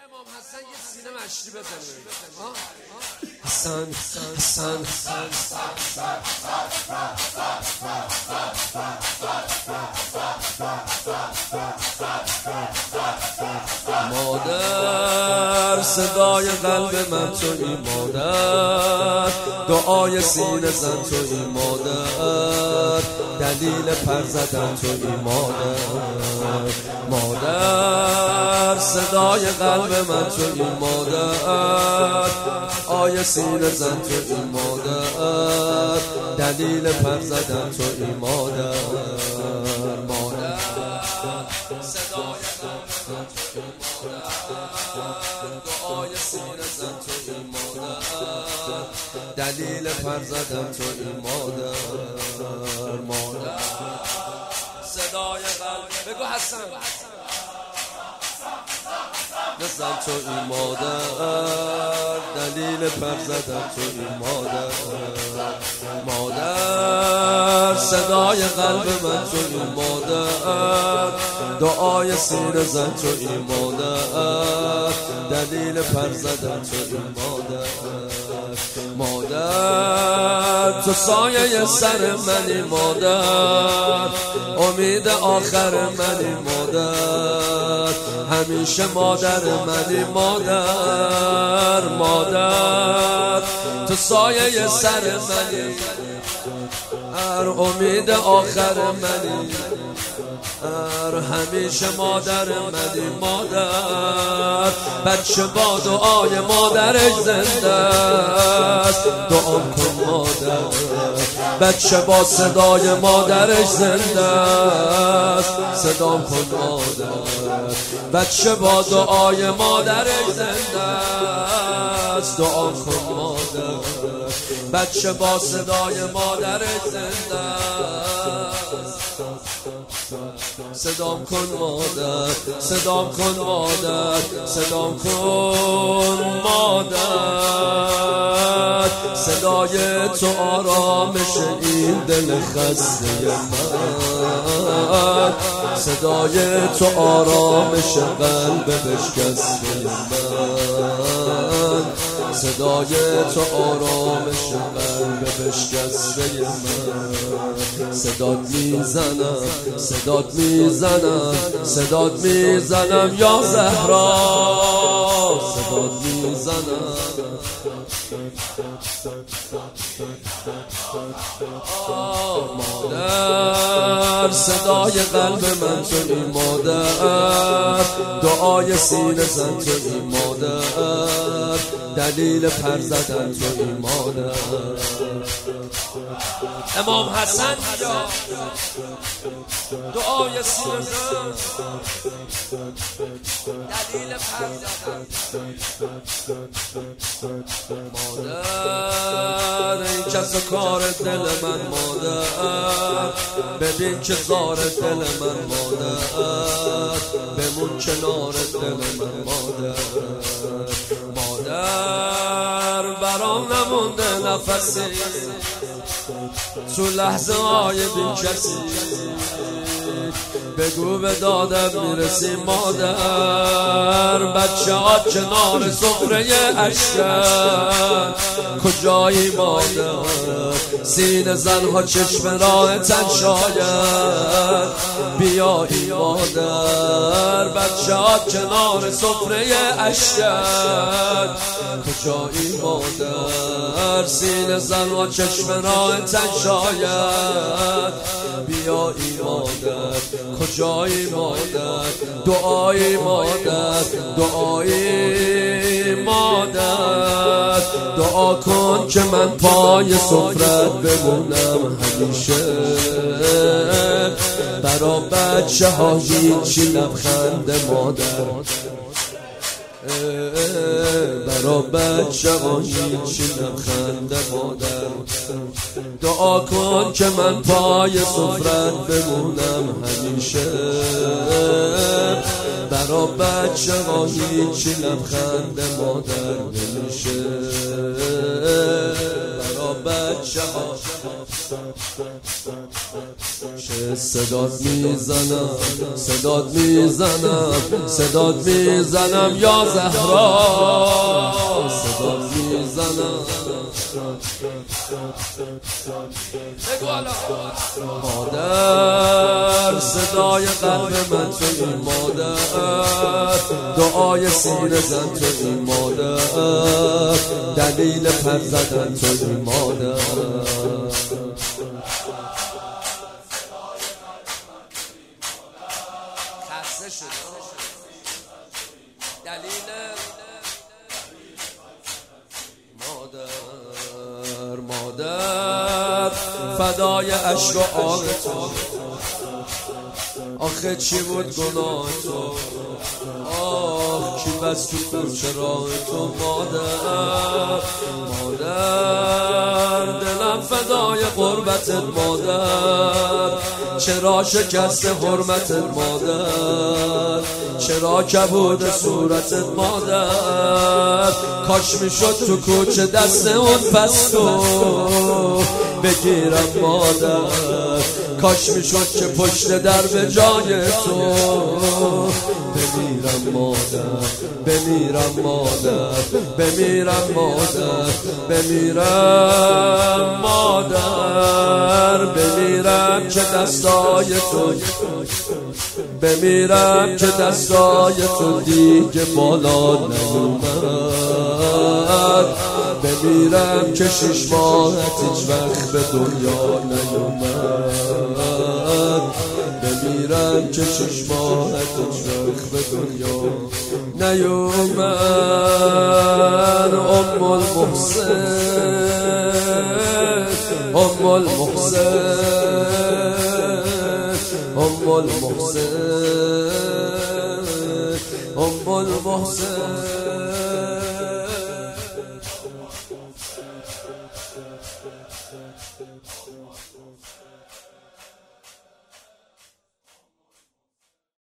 امام حسن یه سینه مشتی بزنه. حسن مادر، صدای قلب من تویی مادر، دعای سینه زن تویی مادر، دلیل پر زدن تویی مادر. مادر، صدای قلب من تویی مادر، آی سینه زن تویی مادر، دلیل پر زدن تویی مادر. مادر، صدای قلب من تویی مادر، دعای سینه زن تویی مادر، دلیل پر زدن تویی مادر. مادر، صدای قلب بگو حسن نزن تویی مادر، دلیل پر زدن تویی مادر. مادر، صدای قلب من تویی مادر، دعای سینه زن تویی مادر، دلیل پر زدن تویی مادر. مادر، تو سایه سر منی مادر، امید آخر منی مادر، همیشه مادر منی مادر. مادر، تو سایه سر منی، هر امید آخر منی، همیشه مادر منی مادر. بچه با دعای مادرش زنده است، دعا کن مادر. بچه با صدای مادرش زنده است، صدا کن مادر. بچه با دعای مادرش زنده است، دعا کن مادر. بچه با صدای مادرش زنده است، صدام کن مادر، صدام کن مادر، صدام کن مادر. صدای تو آرامش این دل خسته من، صدای تو آرامش قلب بشکسته من، صدای تو آرامش قلب بشکسته من. صدات میزنم، صدات میزنم، صدات میزنم یا زهرا، صدات میزنم. مادر، صدای قلب من تویی مادر، دعای سینه زن تویی مادر، دلیل پر زدن تویی مادر. امام حسن دعای سینه زن، دلیل پر زدن. مادر، این کس کار دل من مادر، ببین که زار دل من مادر، بمون کنار دل من مادر. مادر، برام نمونده نفسی تو لحظه های بی کسی، بگو به دادم میرسی مادر. بچه ها کنار سفره اشکن، کجایی مادر؟ سینه زنها چشم راه تن شاید، بیایی مادر. بچه ها کنار سفره اشکن، کجایی مادر؟ سینه زنها چشم راه تن شاید، بیایی مادر. کجایی مادر؟ دعایی مادر، دعایی مادر. دعا کن که من پای سفرت بمونم همیشه، برا بچه ها هیچی لبخند مادر، برا بچه ها هیچی لبخند مادر. دعا کن که من پای سفرت بمونم همیشه، برا بچه ها هیچی لبخند مادر نمیشه، برا بچه ها صدات میزنم صدات میزنم صدات میزنم یا زهرا صدات میزنم مادر صدای قلب من توی مادر دعای سینه زن توی مادر دلیل پر زدن توی مادر خسته شد دلیل مادر فدای عشق و آه تو آخه چی بود گناه تو آه کی بس تو کوچه راه تو مادر دلم فدای قربتت مادر چرا شکست حرمتت مادر چرا کبود صورتت مادر کاش میشد تو کوچه دست اون پستو بگیرم مادر کاش میشد که پشت در به جای تو بمیرم مادر بمیرم مادر بمیرم مادر بمیرم مادر بمیرم که دستای تو بمیرم که دستای تو دیگه بالا نیومد بمیرم که 6 ماهت هیچ وقت به دنیا نیومد بمیرم که 6 ماهت هیچ وقت به دنیا نیومد ام المحسن ام المحسن ام المحسن ام المحسن